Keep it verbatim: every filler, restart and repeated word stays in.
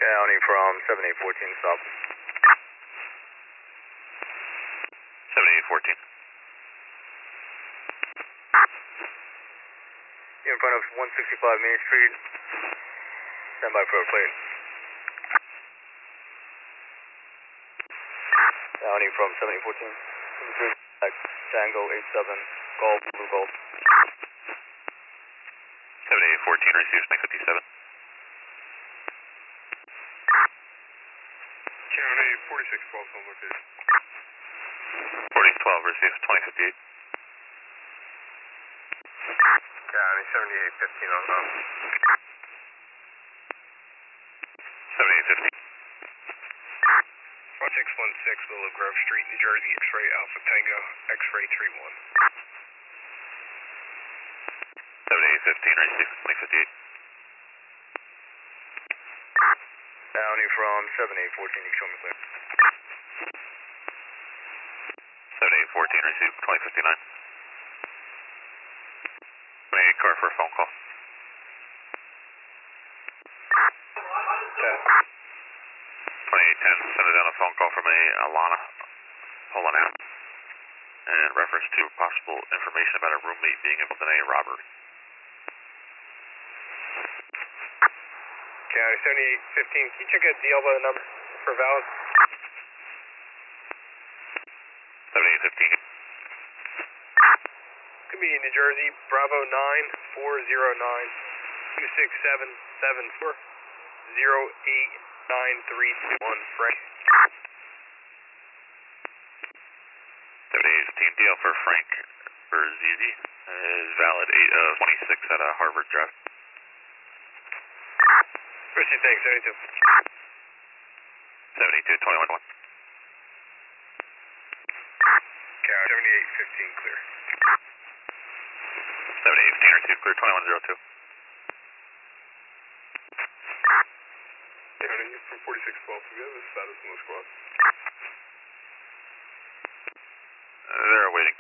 County from seven eight fourteen south. seven eight fourteen. In front of one sixty-five Main Street. Stand by for a plate. County from seven eight fourteen. Tango eight seven, Golf, Blue Golf. seven eight fourteen, receives twenty fifty-seven. County forty-six twelve on location. forty twelve, receives twenty fifty-eight. County seventy-eight fifteen on top. seventy-eight fifteen. one six one six Willow Grove Street, New Jersey, X-ray Alpha Tango, X-ray three one. seventy-eight fifteen, receives twenty fifty-eight. County from seven eight fourteen, you can show me clear. seven eight fourteen, receives twenty fifty-nine. twenty-eight car for a phone call. twenty-eight ten, send it down a phone call from a Alana Polana in reference to possible information about a roommate being involved in a robbery. County seventy-eight fifteen, can you check a Diablo number for valid? seventy-eight fifteen. Could be in New Jersey, Bravo nine four zero nine two six seven seven four zero eight nine three two one, Frank. seventy-eight fifteen, D L for Frank Berzizi is valid eight of twenty-six at a Harvard Drive. Appreciate thanks, seventy-two. seventy-two twenty-one. County seventy-eight fifteen, clear. seventy-eight fifteen, receive clear, twenty-one oh two. County from forty-six twelve, do we have a status on the squad? Uh, they're awaiting